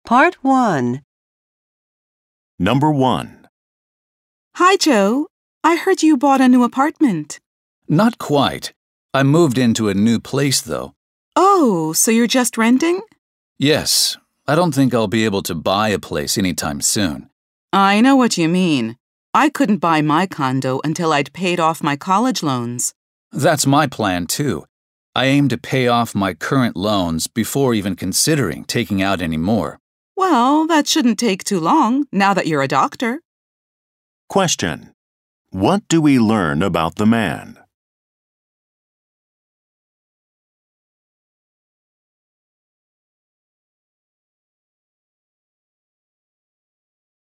Part 1. Number 1. Hi, Joe. I heard you bought a new apartment. Not quite. I moved into a new place, though. Oh, so you're just renting? Yes, I don't think I'll be able to buy a place anytime soon. I know what you mean. I couldn't buy my condo until I'd paid off my college loans. That's my plan, too. I aim to pay off my current loans before even considering taking out any more. Well, that shouldn't take too long, now that you're a doctor. Question. What do we learn about the man?